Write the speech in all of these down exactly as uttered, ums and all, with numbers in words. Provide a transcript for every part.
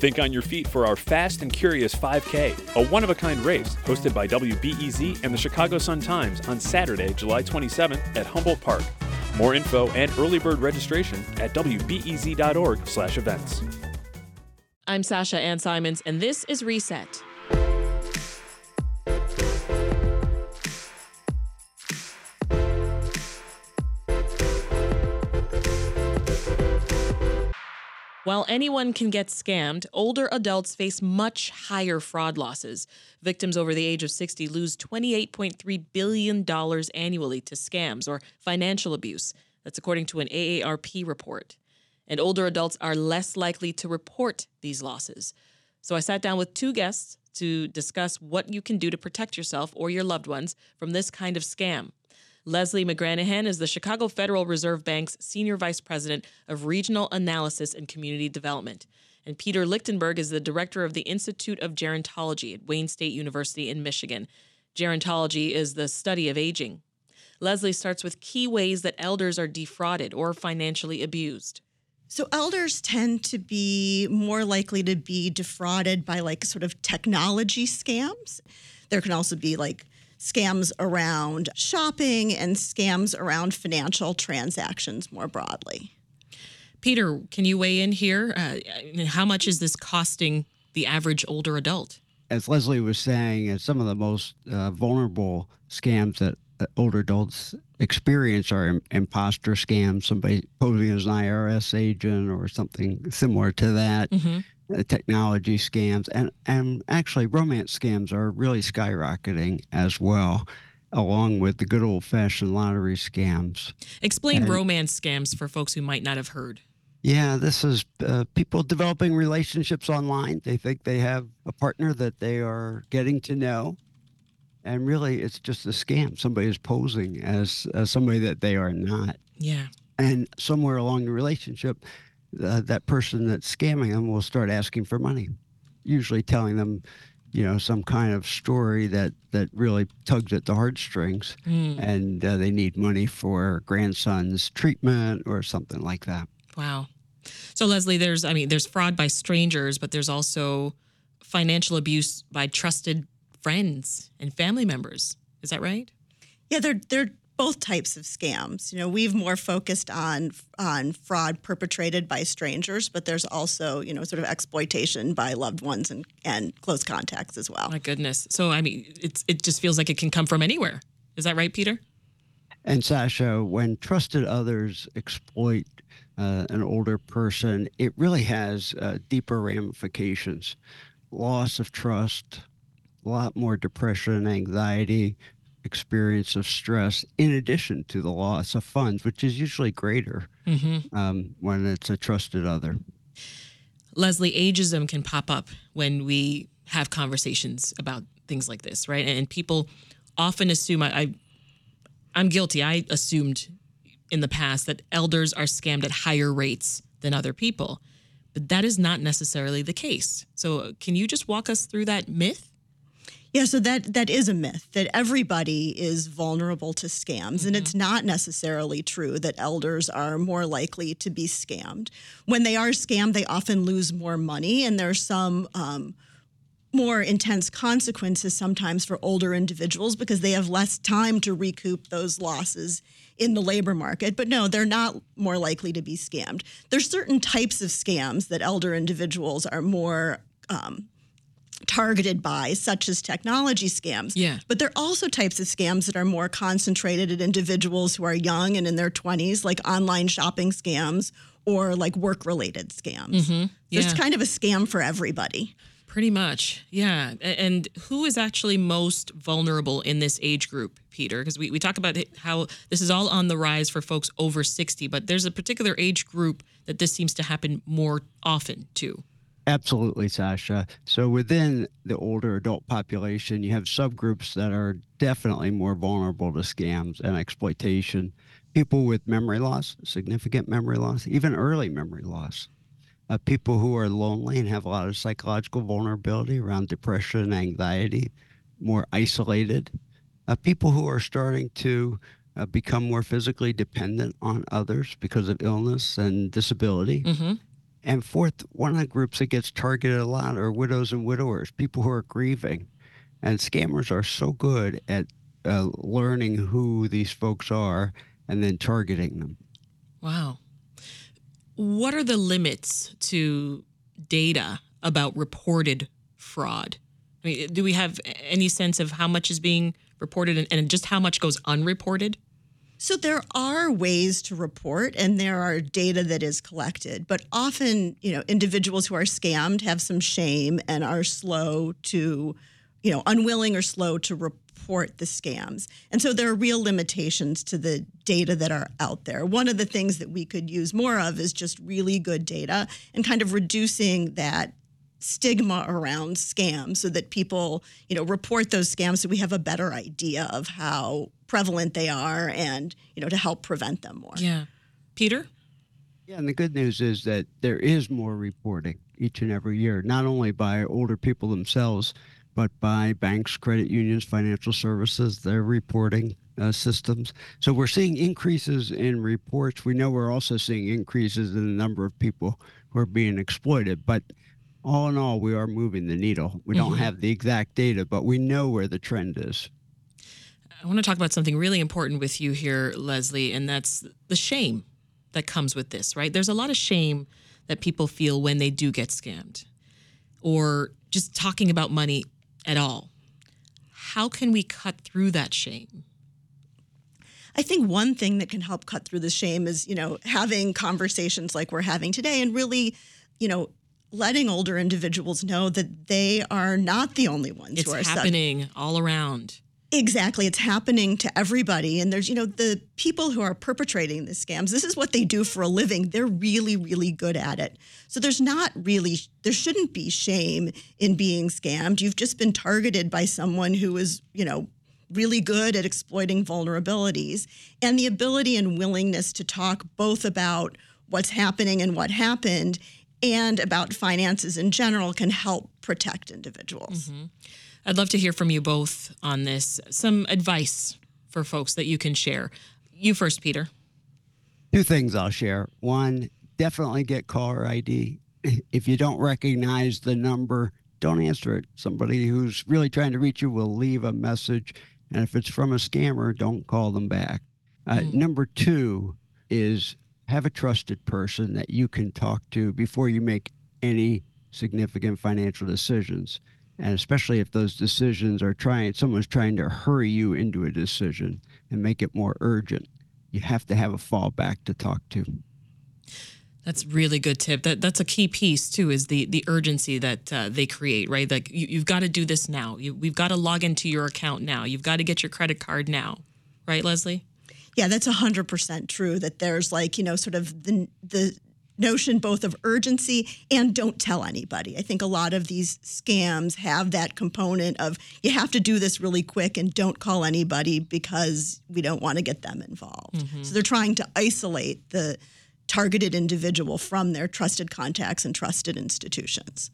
Think on your feet for our Fast and Curious five K, a one-of-a-kind race hosted by W B E Z and the Chicago Sun-Times on Saturday, July twenty-seventh at Humboldt Park. More info and early bird registration at W B E Z dot org slash events. I'm Sasha Ann Simons, and this is Reset. While anyone can get scammed, older adults face much higher fraud losses. Victims over the age of sixty lose twenty-eight point three billion dollars annually to scams or financial abuse. That's according to an A A R P report. And older adults are less likely to report these losses. So I sat down with two guests to discuss what you can do to protect yourself or your loved ones from this kind of scam. Leslie McGranahan is the Chicago Federal Reserve Bank's Senior Vice President of Regional Analysis and Community Development. And Peter Lichtenberg is the Director of the Institute of Gerontology at Wayne State University in Michigan. Gerontology is the study of aging. Leslie starts with key ways that elders are defrauded or financially abused. So elders tend to be more likely to be defrauded by like sort of technology scams. There can also be like scams around shopping and scams around financial transactions more broadly. Peter, can you weigh in here? Uh, how much is this costing the average older adult? As Leslie was saying, uh, some of the most uh, vulnerable scams that uh, older adults experience are im- imposter scams, somebody posing as an I R S agent or something similar to that. Mm-hmm. The technology scams, and, and actually romance scams are really skyrocketing as well, along with the good old-fashioned lottery scams. Explain and, romance scams for folks who might not have heard. Yeah, this is uh, people developing relationships online. They think they have a partner that they are getting to know, and really it's just a scam. Somebody is posing as, as somebody that they are not. Yeah. And somewhere along the relationship, Uh, that person that's scamming them will start asking for money, usually telling them, you know, some kind of story that, that really tugs at the heartstrings, mm. and uh, they need money for grandson's treatment or something like that. Wow. So, Leslie, there's, I mean, there's fraud by strangers, but there's also financial abuse by trusted friends and family members. Is that right? Yeah, they're they're both types of scams. You know, we've more focused on on fraud perpetrated by strangers, but there's also, you know, sort of exploitation by loved ones and, and close contacts as well. My goodness. So, I mean, it's it just feels like it can come from anywhere. Is that right, Peter? And Sasha, when trusted others exploit uh, an older person, it really has uh, deeper ramifications. Loss of trust, a lot more depression, anxiety, experience of stress, in addition to the loss of funds, which is usually greater mm-hmm. um, when it's a trusted other. Leslie, ageism can pop up when we have conversations about things like this, right? And people often assume, I, I, I'm guilty, I assumed in the past that elders are scammed at higher rates than other people, but that is not necessarily the case. So can you just walk us through that myth? Yeah, so that that is a myth, that everybody is vulnerable to scams, mm-hmm. and it's not necessarily true that elders are more likely to be scammed. When they are scammed, they often lose more money, and there's some um, more intense consequences sometimes for older individuals because they have less time to recoup those losses in the labor market. But no, they're not more likely to be scammed. There's certain types of scams that elder individuals are more um targeted by, such as technology scams. Yeah. But there are also types of scams that are more concentrated at individuals who are young and in their twenties, like online shopping scams or like work-related scams. Mm-hmm. Yeah. There's kind of a scam for everybody. Pretty much, yeah. And who is actually most vulnerable in this age group, Peter? Because we, we talk about how this is all on the rise for folks over sixty, but there's a particular age group that this seems to happen more often to. Absolutely, Sasha. So within the older adult population, you have subgroups that are definitely more vulnerable to scams and exploitation. People with memory loss, significant memory loss, even early memory loss. Uh, people who are lonely and have a lot of psychological vulnerability around depression, anxiety, more isolated. Uh, people who are starting to uh, become more physically dependent on others because of illness and disability. Mm-hmm. And fourth, one of the groups that gets targeted a lot are widows and widowers, people who are grieving. And scammers are so good at uh, learning who these folks are and then targeting them. Wow. What are the limits to data about reported fraud? I mean, do we have any sense of how much is being reported and, and just how much goes unreported? So there are ways to report, and there are data that is collected. But often, you know, individuals who are scammed have some shame and are slow to, you know, unwilling or slow to report the scams. And so there are real limitations to the data that are out there. One of the things that we could use more of is just really good data and kind of reducing that stigma around scams so that people, you know, report those scams so we have a better idea of how prevalent they are and, you know, to help prevent them more. Yeah. Peter? Yeah, and the good news is that there is more reporting each and every year, not only by older people themselves, but by banks, credit unions, financial services, their reporting uh, systems. So we're seeing increases in reports. We know we're also seeing increases in the number of people who are being exploited. But all in all, we are moving the needle. We don't mm-hmm. have the exact data, but we know where the trend is. I want to talk about something really important with you here, Leslie, and that's the shame that comes with this, right? There's a lot of shame that people feel when they do get scammed or just talking about money at all. How can we cut through that shame? I think one thing that can help cut through the shame is, you know, having conversations like we're having today and really, you know, letting older individuals know that they are not the only ones it's who are happening such- all around. Exactly. It's happening to everybody. And there's, you know, the people who are perpetrating the scams, this is what they do for a living. They're really, really good at it. So there's not really, there shouldn't be shame in being scammed. You've just been targeted by someone who is, you know, really good at exploiting vulnerabilities. And the ability and willingness to talk both about what's happening and what happened and about finances in general can help protect individuals. Mm-hmm. I'd love to hear from you both on this. Some advice for folks that you can share. You first, Peter. Two things I'll share. One, definitely get caller I D. If you don't recognize the number, don't answer it. Somebody who's really trying to reach you will leave a message. And if it's from a scammer, don't call them back. Uh, mm. Number two is have a trusted person that you can talk to before you make any significant financial decisions. And especially if those decisions are trying, someone's trying to hurry you into a decision and make it more urgent, you have to have a fallback to talk to. That's really good tip. That that's a key piece too, is the the urgency that uh, they create, right? Like you, you've got to do this now. You, we've got to log into your account now. You've got to get your credit card now, right, Leslie? Yeah, that's one hundred percent true. That there's like, you know, sort of the the notion both of urgency and don't tell anybody. I think a lot of these scams have that component of you have to do this really quick and don't call anybody because we don't want to get them involved. Mm-hmm. So they're trying to isolate the targeted individual from their trusted contacts and trusted institutions.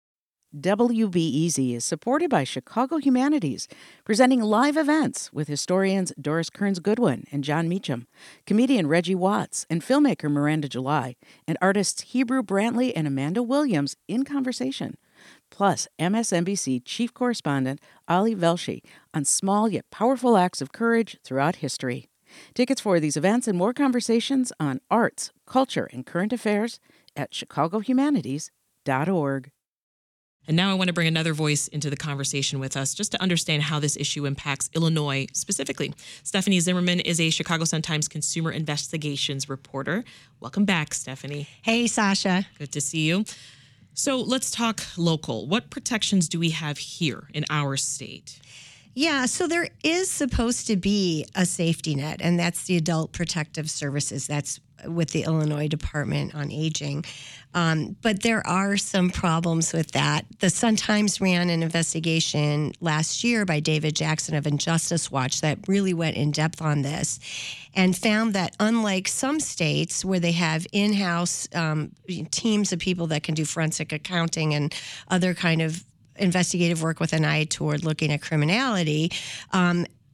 W B E Z is supported by Chicago Humanities, presenting live events with historians Doris Kearns Goodwin and John Meacham, comedian Reggie Watts, and filmmaker Miranda July, and artists Hebrew Brantley and Amanda Williams in conversation. Plus, M S N B C chief correspondent Ali Velshi on small yet powerful acts of courage throughout history. Tickets for these events and more conversations on arts, culture, and current affairs at chicago humanities dot org. And now I want to bring another voice into the conversation with us just to understand how this issue impacts Illinois specifically. Stephanie Zimmerman is a Chicago Sun-Times consumer investigations reporter. Welcome back, Stephanie. Hey, Sasha. Good to see you. So let's talk local. What protections do we have here in our state? Yeah, so there is supposed to be a safety net, and that's the Adult Protective Services. That's with the Illinois Department on Aging. Um, but there are some problems with that. The Sun-Times ran an investigation last year by David Jackson of Injustice Watch that really went in depth on this and found that unlike some states where they have in-house um, teams of people that can do forensic accounting and other kind of investigative work with an eye toward looking at criminality, um,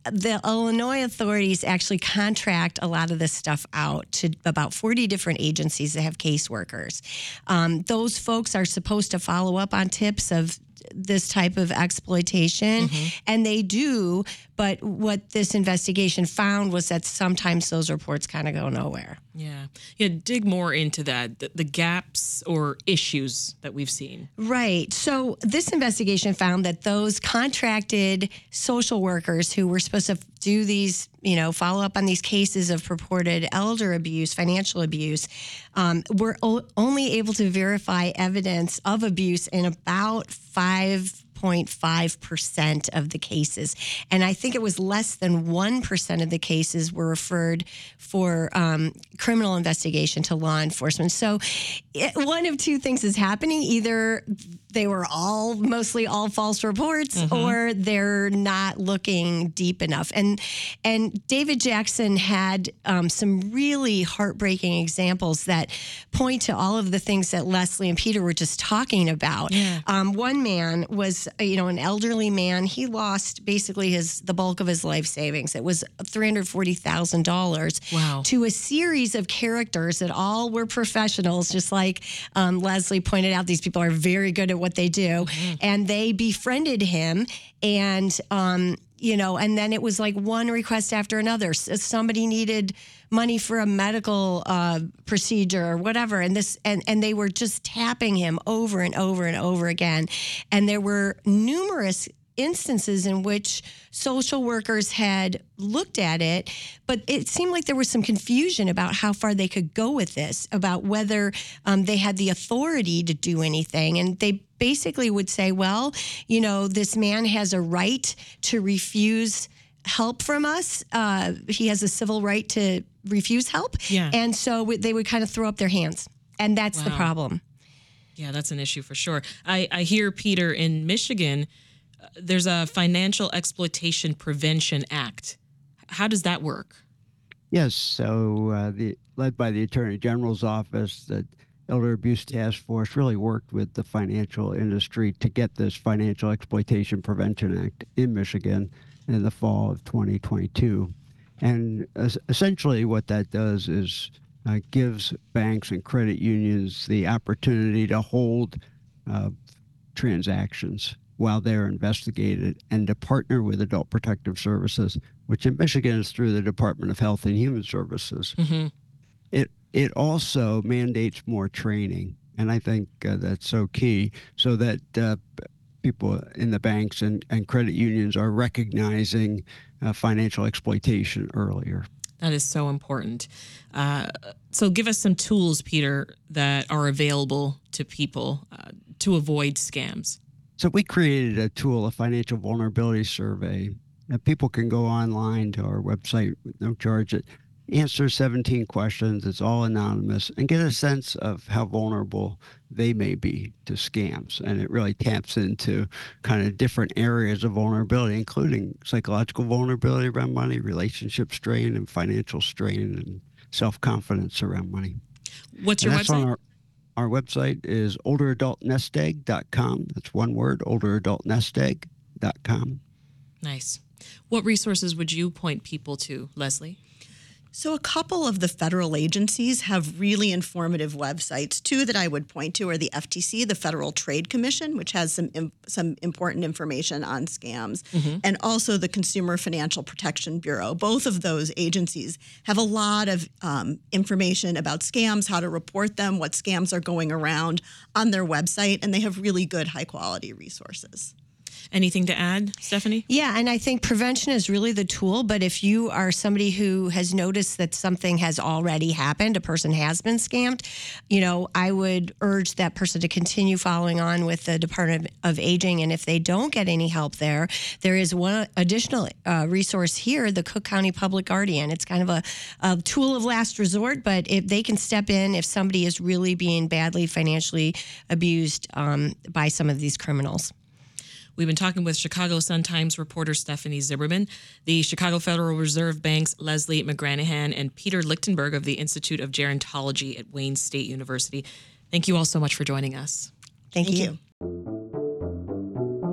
the Illinois authorities actually contract a lot of this stuff out to about forty different agencies that have caseworkers. Um, those folks are supposed to follow up on tips of this type of exploitation, mm-hmm. and they do. But what this investigation found was that sometimes those reports kind of go nowhere. Yeah. Yeah. Dig more into that, the, the gaps or issues that we've seen. Right. So this investigation found that those contracted social workers who were supposed to do these, you know, follow up on these cases of purported elder abuse, financial abuse, um, were o- only able to verify evidence of abuse in about five point five percent of the cases. And I think it was less than one percent of the cases were referred for um, criminal investigation to law enforcement. So it, one of two things is happening. Either they were all, mostly all false reports, mm-hmm. or they're not looking deep enough. And and David Jackson had um, some really heartbreaking examples that point to all of the things that Leslie and Peter were just talking about. Yeah. Um, one man was, you know, an elderly man. He lost basically his the bulk of his life savings. It was three hundred forty thousand dollars wow. to a series of characters that all were professionals, just like um, Leslie pointed out. These people are very good at what they do, mm-hmm. and they befriended him, and um, you know, and then it was like one request after another. Somebody needed money for a medical uh, procedure or whatever, and this and, and they were just tapping him over and over and over again. And there were numerous instances in which social workers had looked at it, but it seemed like there was some confusion about how far they could go with this, about whether um, they had the authority to do anything. And they basically would say, well, you know, this man has a right to refuse help from us. Uh, he has a civil right to refuse help. Yeah. And so they would kind of throw up their hands. And that's wow. the problem. Yeah, that's an issue for sure. I, I hear, Peter, in Michigan, uh, there's a Financial Exploitation Prevention Act. How does that work? Yes, so uh, the led by the Attorney General's office, the Elder Abuse Task Force really worked with the financial industry to get this Financial Exploitation Prevention Act in Michigan in the fall of twenty twenty-two. And es- essentially what that does is uh, gives banks and credit unions the opportunity to hold uh, transactions while they're investigated and to partner with Adult Protective Services, which in Michigan is through the Department of Health and Human Services. Mm-hmm. It it also mandates more training, and I think uh, that's so key, so that uh, people in the banks and, and credit unions are recognizing uh, financial exploitation earlier. That is so important. Uh, so give us some tools, Peter, that are available to people uh, to avoid scams. So we created a tool, a financial vulnerability survey, that people can go online to our website with no charge. It answer seventeen questions. It's all anonymous, and get a sense of how vulnerable they may be to scams. And it really taps into kind of different areas of vulnerability, including psychological vulnerability around money, relationship strain, and financial strain, and self-confidence around money. What's and your that's website? On our, our website is older adult nest egg dot com. That's one word, older adult nest egg dot com. Nice. What resources would you point people to, Leslie? So a couple of the federal agencies have really informative websites. Two that I would point to are the F T C, the Federal Trade Commission, which has some im- some important information on scams, mm-hmm. and also the Consumer Financial Protection Bureau. Both of those agencies have a lot of um, information about scams, how to report them, what scams are going around on their website, and they have really good high-quality resources. Anything to add, Stephanie? Yeah, and I think prevention is really the tool. But if you are somebody who has noticed that something has already happened, a person has been scammed, you know, I would urge that person to continue following on with the Department of Aging. And if they don't get any help there, there is one additional uh, resource here, the Cook County Public Guardian. It's kind of a, a tool of last resort, but if they can step in if somebody is really being badly financially abused um, by some of these criminals. We've been talking with Chicago Sun-Times reporter Stephanie Zimmerman, the Chicago Federal Reserve Bank's Leslie McGranahan, and Peter Lichtenberg of the Institute of Gerontology at Wayne State University. Thank you all so much for joining us. Thank, Thank you. you.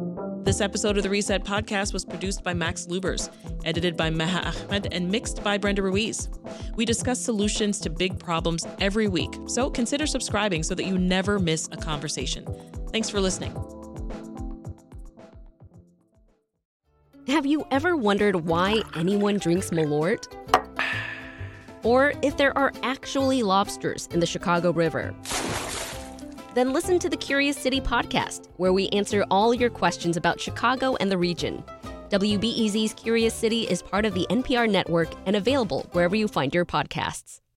This episode of the Reset Podcast was produced by Max Lubers, edited by Meha Ahmed, and mixed by Brenda Ruiz. We discuss solutions to big problems every week, so consider subscribing so that you never miss a conversation. Thanks for listening. Have you ever wondered why anyone drinks Malort? Or if there are actually lobsters in the Chicago River? Then listen to the Curious City podcast, where we answer all your questions about Chicago and the region. W B E Z's Curious City is part of the N P R network and available wherever you find your podcasts.